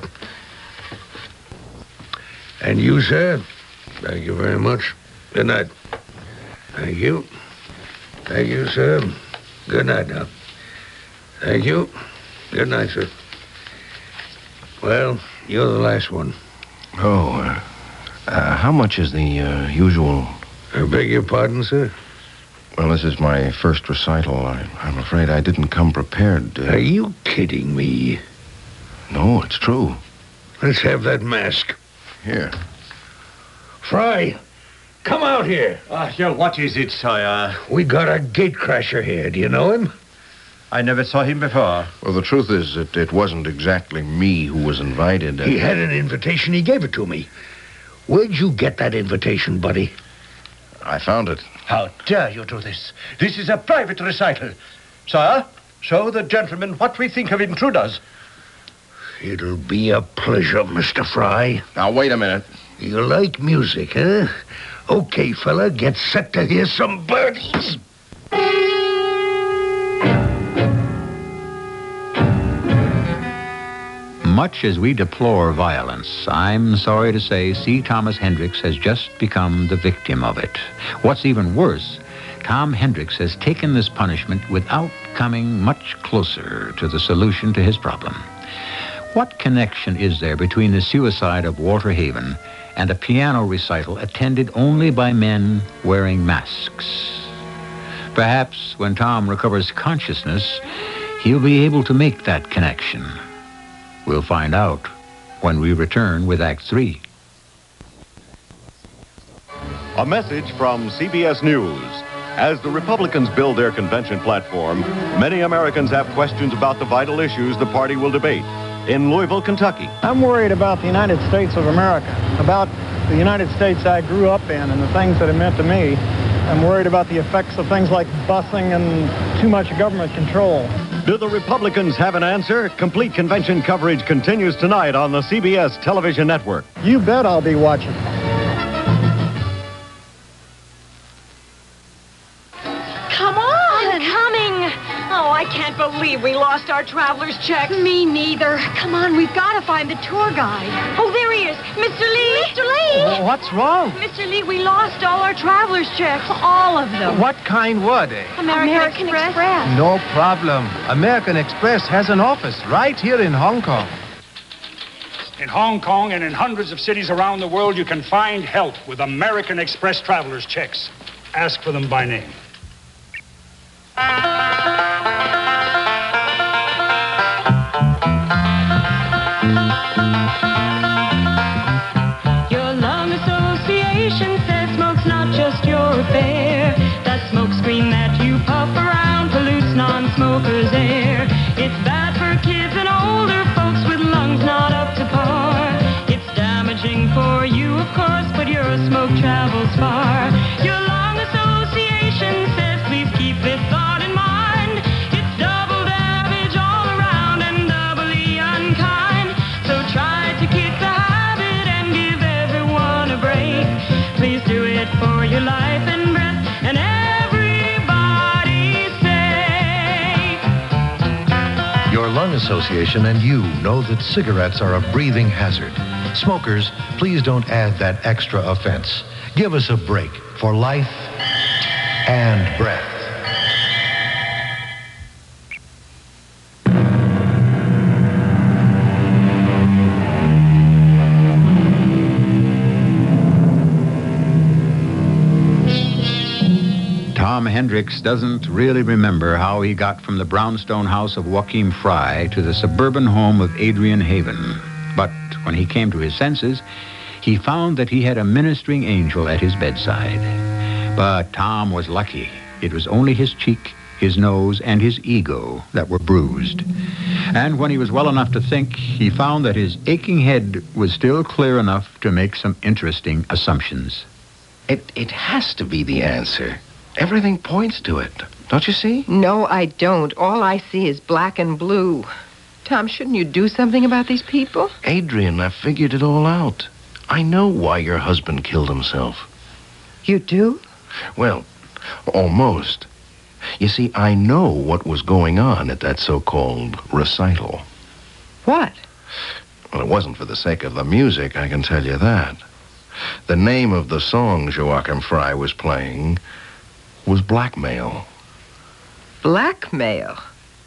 And you, sir? Thank you very much. Good night. Thank you. Thank you, sir. Good night now. Thank you. Good night, sir. Well, you're the last one. Oh, uh, uh, how much is the uh, usual... I beg your pardon, sir? Well, this is my first recital. I, I'm afraid I didn't come prepared. Uh... Are you kidding me? No, it's true. Let's have that mask. Here. Fry, come out here. Uh, yeah, what is it, Sawyer? We got a gatecrasher here. Do you know him? I never saw him before. Well, the truth is that it wasn't exactly me who was invited. He had an invitation. He gave it to me. Where'd you get that invitation, buddy? I found it. How dare you do this? This is a private recital. Sir, show the gentleman what we think of intruders. It'll be a pleasure, Mister Fry. Now, wait a minute. You like music, huh? Okay, fella, get set to hear some birdies. Much as we deplore violence, I'm sorry to say C. Thomas Hendricks has just become the victim of it. What's even worse, Tom Hendricks has taken this punishment without coming much closer to the solution to his problem. What connection is there between the suicide of Walter Haven and a piano recital attended only by men wearing masks? Perhaps when Tom recovers consciousness, he'll be able to make that connection. We'll find out when we return with Act Three. A message from C B S News. As the Republicans build their convention platform, many Americans have questions about the vital issues the party will debate. In Louisville, Kentucky. I'm worried about the United States of America, about the United States I grew up in and the things that it meant to me. I'm worried about the effects of things like busing and too much government control. Do the Republicans have an answer? Complete convention coverage continues tonight on the C B S television network. You bet I'll be watching. Come on! I'm coming! Oh, I can't believe we lost our traveler's checks. Me neither. Come on, we've got to find the tour guide. Oh, there he is. Mister Lee! Mister Lee! Oh, what's wrong? Mister Lee, we lost all our traveler's checks. All of them. What kind were they? American, American Express. Express. No problem. American Express has an office right here in Hong Kong. In Hong Kong and in hundreds of cities around the world, you can find help with American Express traveler's checks. Ask for them by name. Your lung association says smoke's not just your affair. That smoke screen that you puff around pollutes non-smokers' air. It's bad for kids and older folks with lungs not up to par. It's damaging for you, of course, but your smoke travels far. Your lung association says please keep this thought in mind. It's double damage all around and doubly unkind. So try to kick the habit and give everyone a break. Please do it for your life and breath and everybody's sake. Your lung association and you know that cigarettes are a breathing hazard. Smokers, please don't add that extra offense. Give us a break for life and breath. Tom Hendricks doesn't really remember how he got from the brownstone house of Joachim Fry to the suburban home of Adrian Haven. But when he came to his senses, he found that he had a ministering angel at his bedside. But Tom was lucky. It was only his cheek, his nose, and his ego that were bruised. And when he was well enough to think, he found that his aching head was still clear enough to make some interesting assumptions. It, it has to be the answer. Everything points to it. Don't you see? No, I don't. All I see is black and blue. Tom, shouldn't you do something about these people? Adrian, I figured it all out. I know why your husband killed himself. You do? Well, almost. You see, I know what was going on at that so-called recital. What? Well, it wasn't for the sake of the music, I can tell you that. The name of the song Joachim Fry was playing was Blackmail. Blackmail?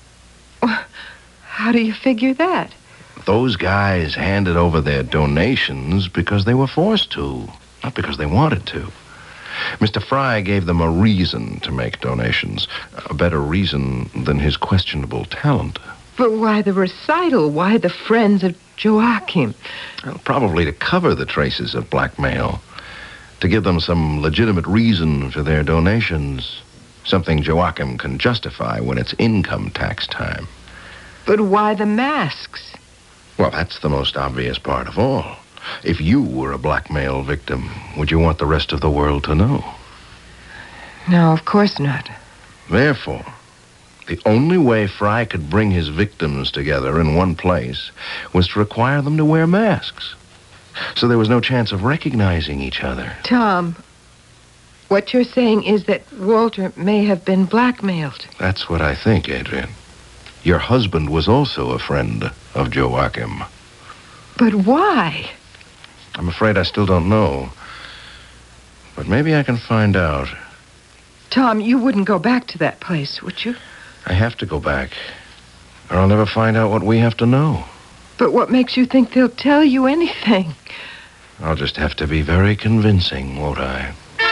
How do you figure that? Those guys handed over their donations because they were forced to, not because they wanted to. Mister Fry gave them a reason to make donations, a better reason than his questionable talent. But why the recital? Why the friends of Joachim? Well, probably to cover the traces of blackmail, to give them some legitimate reason for their donations, something Joachim can justify when it's income tax time. But why the masks? Well, that's the most obvious part of all. If you were a blackmail victim, would you want the rest of the world to know? No, of course not. Therefore, the only way Fry could bring his victims together in one place was to require them to wear masks. So there was no chance of recognizing each other. Tom, what you're saying is that Walter may have been blackmailed. That's what I think, Adrian. Your husband was also a friend of Joachim. But why? I'm afraid I still don't know. But maybe I can find out. Tom, you wouldn't go back to that place, would you? I have to go back, or I'll never find out what we have to know. But what makes you think they'll tell you anything? I'll just have to be very convincing, won't I?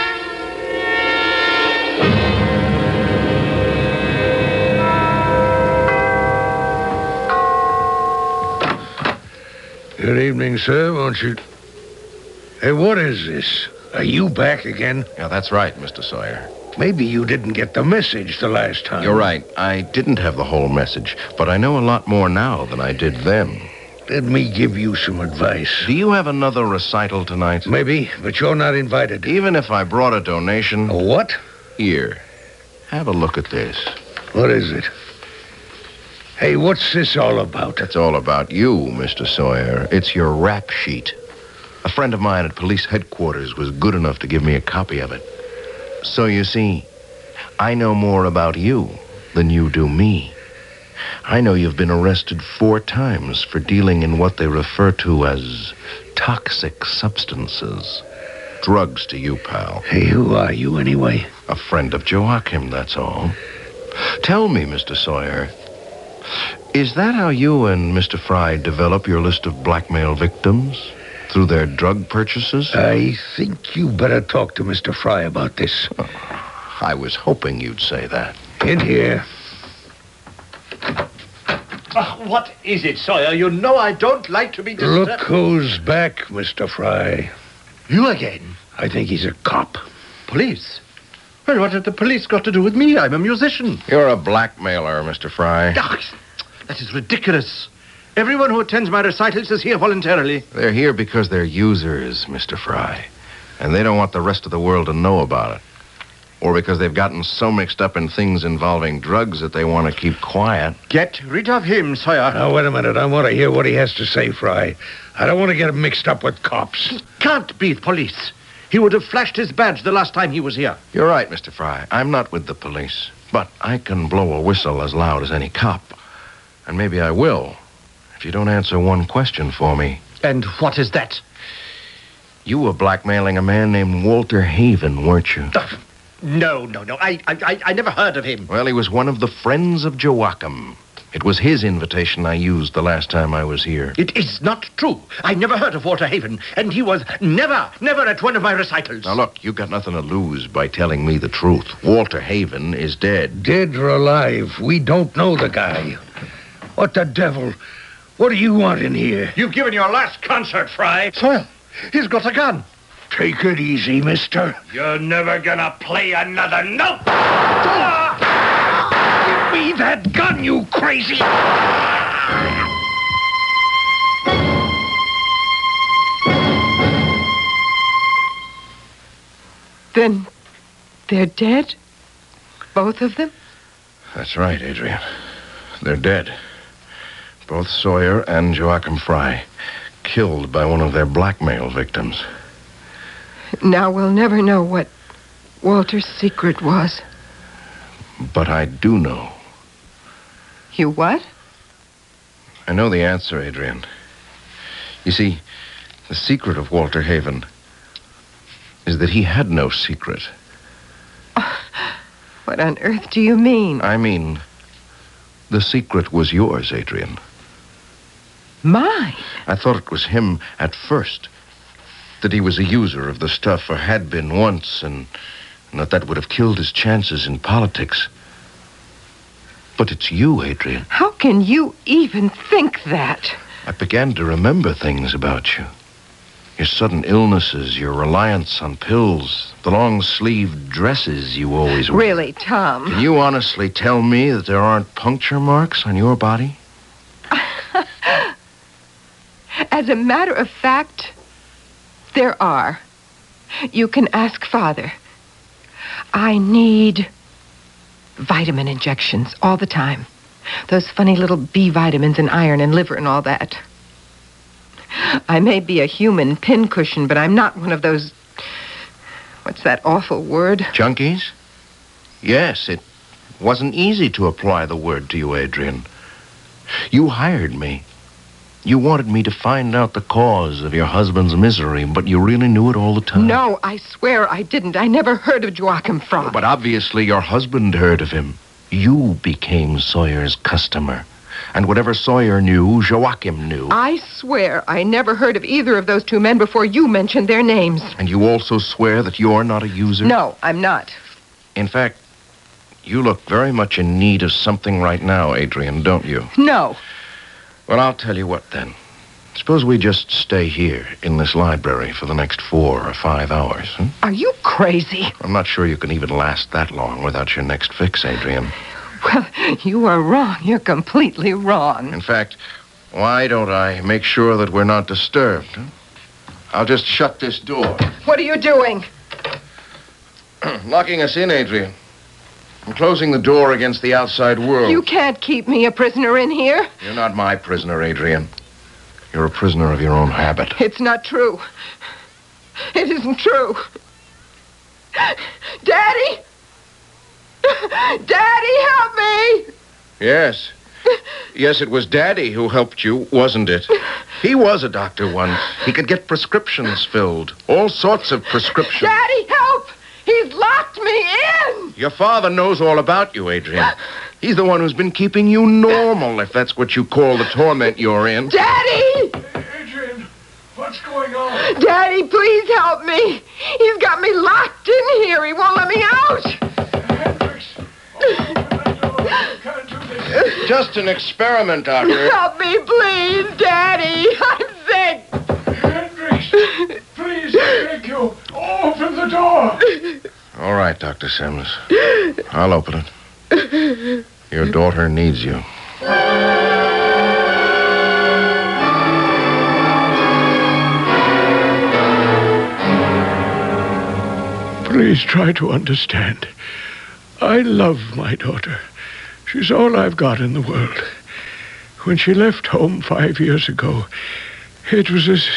Good evening, sir. Won't you... Hey, what is this? Are you back again? Yeah, that's right, Mister Sawyer. Maybe you didn't get the message the last time. You're right. I didn't have the whole message, but I know a lot more now than I did then. Let me give you some advice. Do you have another recital tonight? Maybe, but you're not invited. Even if I brought a donation? A what? Here. Have a look at this. What is it? Hey, what's this all about? It's all about you, Mister Sawyer. It's your rap sheet. A friend of mine at police headquarters was good enough to give me a copy of it. So you see, I know more about you than you do me. I know you've been arrested four times for dealing in what they refer to as toxic substances. Drugs to you, pal. Hey, who are you anyway? A friend of Joachim, that's all. Tell me, Mister Sawyer, is that how you and Mister Fry develop your list of blackmail victims? Through their drug purchases? I think you better talk to Mister Fry about this. Oh, I was hoping you'd say that. In here. Uh, what is it, Sawyer? You know I don't like to be disturbed. Look who's back, Mister Fry. You again? I think he's a cop. Police? Well, what have the police got to do with me? I'm a musician. You're a blackmailer, Mister Fry. Ugh, that is ridiculous. Everyone who attends my recitals is here voluntarily. They're here because they're users, Mister Fry. And they don't want the rest of the world to know about it. Or because they've gotten so mixed up in things involving drugs that they want to keep quiet. Get rid of him, Sawyer. Now, wait a minute. I want to hear what he has to say, Fry. I don't want to get him mixed up with cops. He can't be the police. He would have flashed his badge the last time he was here. You're right, Mister Fry. I'm not with the police. But I can blow a whistle as loud as any cop. And maybe I will, if you don't answer one question for me. And what is that? You were blackmailing a man named Walter Haven, weren't you? Uh, no, no, no. I, I, I never heard of him. Well, he was one of the friends of Joachim. It was his invitation I used the last time I was here. It is not true. I never heard of Walter Haven, and he was never, never at one of my recitals. Now, look, you got nothing to lose by telling me the truth. Walter Haven is dead. Dead or alive, we don't know the guy. What the devil? What do you want in here? You've given your last concert, Fry. Sawyer, he's got a gun. Take it easy, mister. You're never gonna play another note. Give me that gun, you crazy! Then they're dead? Both of them? That's right, Adrian. They're dead. Both Sawyer and Joachim Fry. Killed by one of their blackmail victims. Now we'll never know what Walter's secret was. But I do know. You what? I know the answer, Adrian. You see, the secret of Walter Haven is that he had no secret. What on earth do you mean? I mean, the secret was yours, Adrian. Mine? I thought it was him at first. That he was a user of the stuff, or had been once, and, and that that would have killed his chances in politics. But it's you, Adrian. How can you even think that? I began to remember things about you. Your sudden illnesses, your reliance on pills, the long-sleeved dresses you always wear. Really, Tom? Can you honestly tell me that there aren't puncture marks on your body? As a matter of fact, there are. You can ask Father. I need vitamin injections all the time. Those funny little B vitamins and iron and liver and all that. I may be a human pincushion, but I'm not one of those... What's that awful word? Junkies? Yes, it wasn't easy to apply the word to you, Adrian. You hired me. You wanted me to find out the cause of your husband's misery, but you really knew it all the time. No, I swear I didn't. I never heard of Joachim Fry. But obviously your husband heard of him. You became Sawyer's customer. And whatever Sawyer knew, Joachim knew. I swear I never heard of either of those two men before you mentioned their names. And you also swear that you're not a user? No, I'm not. In fact, you look very much in need of something right now, Adrian, don't you? No. Well, I'll tell you what, then. Suppose we just stay here in this library for the next four or five hours. Hmm? Are you crazy? I'm not sure you can even last that long without your next fix, Adrian. Well, you are wrong. You're completely wrong. In fact, why don't I make sure that we're not disturbed? Huh? I'll just shut this door. What are you doing? Locking us in, Adrian. I'm closing the door against the outside world. You can't keep me a prisoner in here. You're not my prisoner, Adrian. You're a prisoner of your own habit. It's not true. It isn't true. Daddy! Daddy, help me! Yes. Yes, it was Daddy who helped you, wasn't it? He was a doctor once. He could get prescriptions filled. All sorts of prescriptions. Daddy, help! He's locked me in! Your father knows all about you, Adrian. He's the one who's been keeping you normal, if that's what you call the torment you're in. Daddy! Adrian, what's going on? Daddy, please help me. He's got me locked in here. He won't let me out. Hendricks. Oh, can't do this. Just an experiment, Doctor. Help me, please, Daddy. I'm sick. Hendricks, please, I beg you, open the door. All right, Doctor Sims. I'll open it. Your daughter needs you. Please try to understand. I love my daughter. She's all I've got in the world. When she left home five years ago, it was as,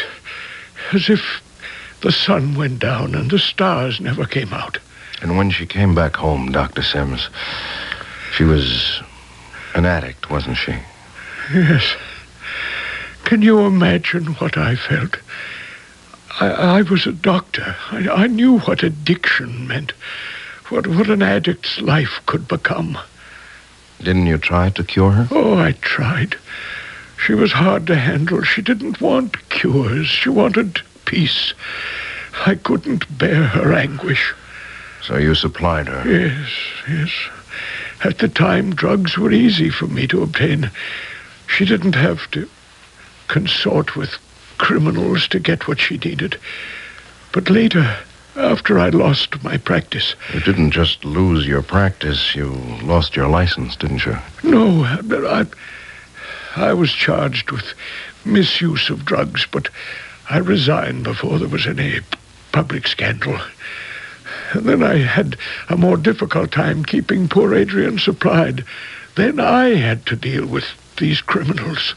as if the sun went down and the stars never came out. And when she came back home, Doctor Sims, she was an addict, wasn't she? Yes. Can you imagine what I felt? I, I was a doctor. I, I knew what addiction meant, what, what an addict's life could become. Didn't you try to cure her? Oh, I tried. She was hard to handle. She didn't want cures. She wanted peace. I couldn't bear her anguish. So you supplied her? Yes, yes. At the time, drugs were easy for me to obtain. She didn't have to consort with criminals to get what she needed. But later, after I lost my practice... You didn't just lose your practice, you lost your license, didn't you? No, I, I was charged with misuse of drugs, but I resigned before there was any public scandal. And then I had a more difficult time keeping poor Adrian supplied. Then I had to deal with these criminals.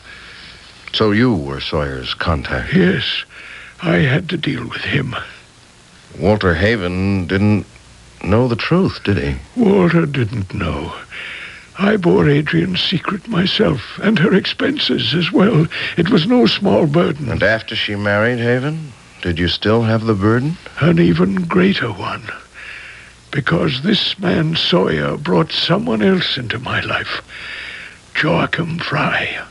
So you were Sawyer's contact? Yes, I had to deal with him. Walter Haven didn't know the truth, did he? Walter didn't know. I bore Adrian's secret myself, and her expenses as well. It was no small burden. And after she married Haven, did you still have the burden? An even greater one. Because this man Sawyer brought someone else into my life. Joachim Fry.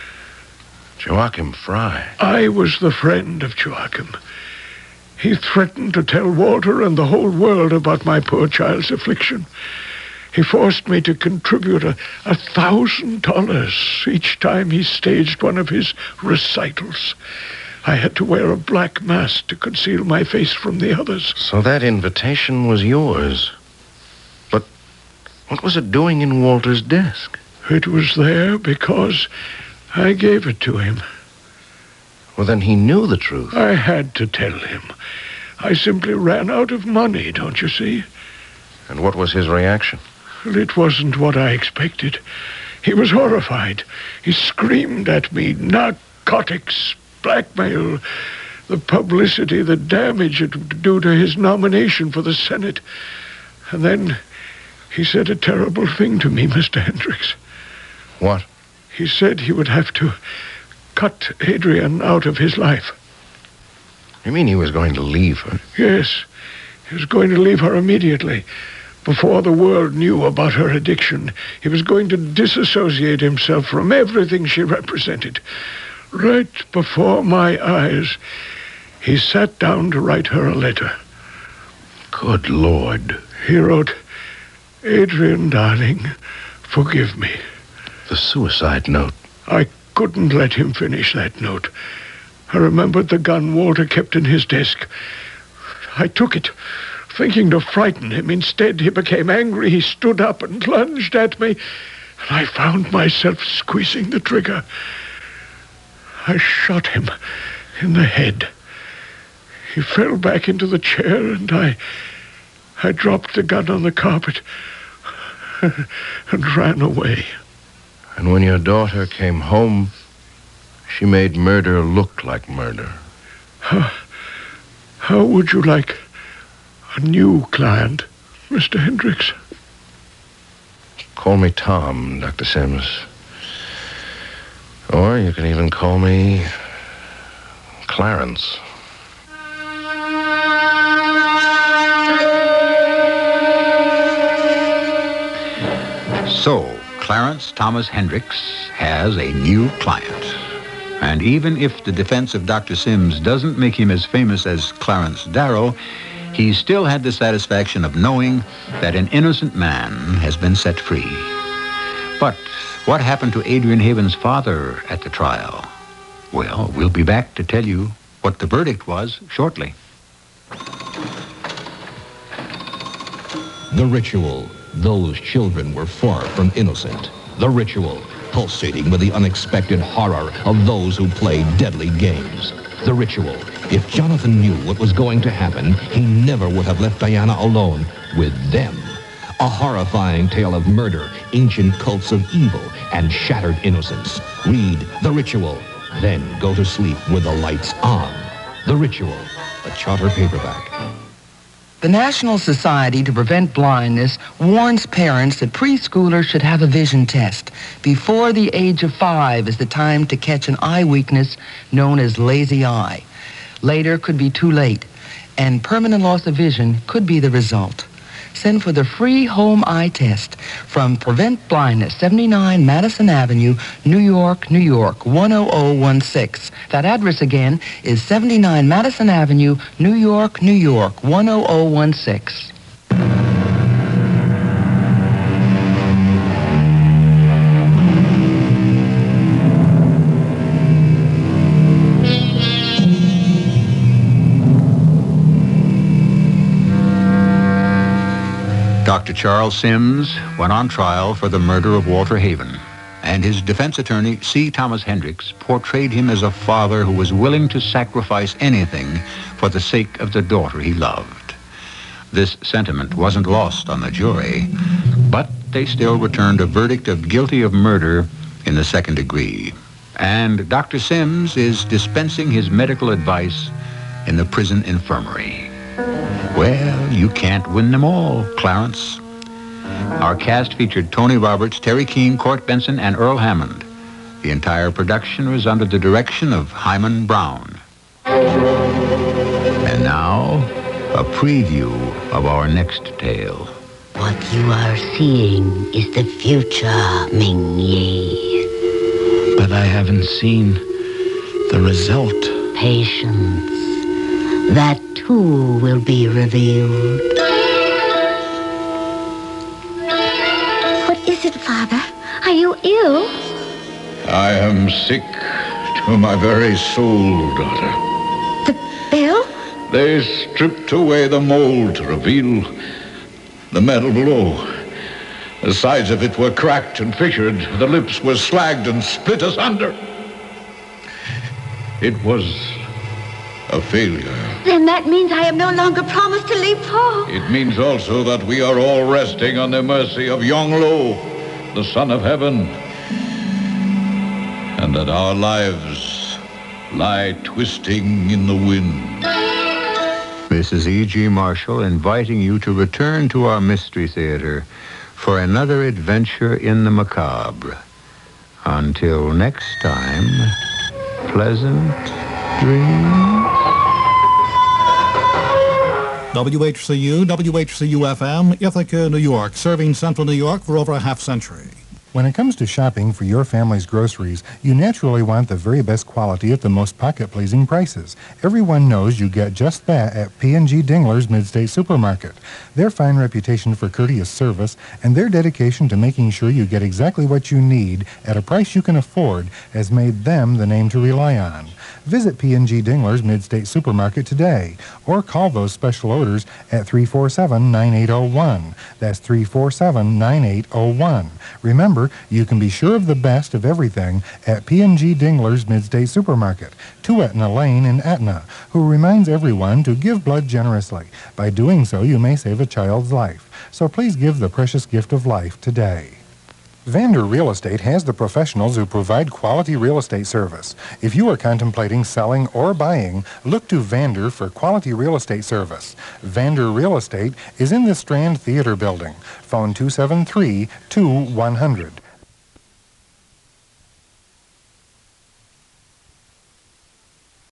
Joachim Fry? I was the friend of Joachim. He threatened to tell Walter and the whole world about my poor child's affliction. He forced me to contribute a, a thousand dollars each time he staged one of his recitals. I had to wear a black mask to conceal my face from the others. So that invitation was yours. But what was it doing in Walter's desk? It was there because I gave it to him. Well, then he knew the truth. I had to tell him. I simply ran out of money, don't you see? And what was his reaction? Well, it wasn't what I expected. He was horrified. He screamed at me, narcotics, blackmail, the publicity, the damage it would do to his nomination for the Senate. And then he said a terrible thing to me, Mister Hendricks. What? He said he would have to cut Adrian out of his life. You mean he was going to leave her? Yes. He was going to leave her immediately. Before the world knew about her addiction, he was going to disassociate himself from everything she represented. Right before my eyes, he sat down to write her a letter. Good Lord. He wrote, Adrian, darling, forgive me. The suicide note. I couldn't let him finish that note. I remembered the gun Walter kept in his desk. I took it, thinking to frighten him. Instead, he became angry. He stood up and lunged at me, and I found myself squeezing the trigger. I shot him in the head. He fell back into the chair, and I... I dropped the gun on the carpet. and ran away. And when your daughter came home, she made murder look like murder. How, how would you like a new client, Mister Hendricks? Call me Tom, Doctor Sims. Or you can even call me Clarence. So, Clarence Thomas Hendricks has a new client. And even if the defense of Doctor Sims doesn't make him as famous as Clarence Darrow, he still had the satisfaction of knowing that an innocent man has been set free. But what happened to Adrian Haven's father at the trial? Well, we'll be back to tell you what the verdict was shortly. The Ritual. Those children were far from innocent. The Ritual, pulsating with the unexpected horror of those who play deadly games. The Ritual. If Jonathan knew what was going to happen, he never would have left Diana alone with them. A horrifying tale of murder, ancient cults of evil, and shattered innocence. Read The Ritual, then go to sleep with the lights on. The Ritual, a Charter paperback. The National Society to Prevent Blindness warns parents that preschoolers should have a vision test. Before the age of five is the time to catch an eye weakness known as lazy eye. Later could be too late, and permanent loss of vision could be the result. Send for the free home eye test from Prevent Blindness, seventy-nine Madison Avenue, New York, New York, one oh oh one six. That address again is seventy-nine Madison Avenue, New York, New York, one oh oh one six. Doctor Charles Sims went on trial for the murder of Walter Haven, and his defense attorney, C. Thomas Hendricks, portrayed him as a father who was willing to sacrifice anything for the sake of the daughter he loved. This sentiment wasn't lost on the jury, but they still returned a verdict of guilty of murder in the second degree. And Doctor Sims is dispensing his medical advice in the prison infirmary. Well, you can't win them all, Clarence. Our cast featured Tony Roberts, Terry Keane, Court Benson, and Earl Hammond. The entire production was under the direction of Hyman Brown. And now, a preview of our next tale. What you are seeing is the future, Ming Yi. But I haven't seen the result. Patience. That too will be revealed. What is it, Father? Are you ill? I am sick to my very soul, daughter. The bell? They stripped away the mold to reveal the metal below. The sides of it were cracked and fissured. The lips were slagged and split asunder. It was a failure. Then that means I am no longer promised to leave Paul. It means also that we are all resting on the mercy of Yong Lo, the Son of Heaven, and that our lives lie twisting in the wind. This is E G. Marshall inviting you to return to our Mystery Theater for another adventure in the macabre. Until next time, pleasant dreams. W H C U, W H C U F M, Ithaca, New York, serving Central New York for over a half century. When it comes to shopping for your family's groceries, you naturally want the very best quality at the most pocket-pleasing prices. Everyone knows you get just that at P and G Dingler's Midstate Supermarket. Their fine reputation for courteous service and their dedication to making sure you get exactly what you need at a price you can afford has made them the name to rely on. Visit P and G Dingler's Midstate Supermarket today or call those special orders at three four seven, nine eight zero one. That's three four seven, nine eight zero one. Remember, Remember, you can be sure of the best of everything at P and G Dingler's Midstate Supermarket, two Etna Lane in Etna, who reminds everyone to give blood generously. By doing so, you may save a child's life. So please give the precious gift of life today. Vander Real Estate has the professionals who provide quality real estate service. If you are contemplating selling or buying, look to Vander for quality real estate service. Vander Real Estate is in the Strand Theater Building. Phone two seven three, two one zero zero.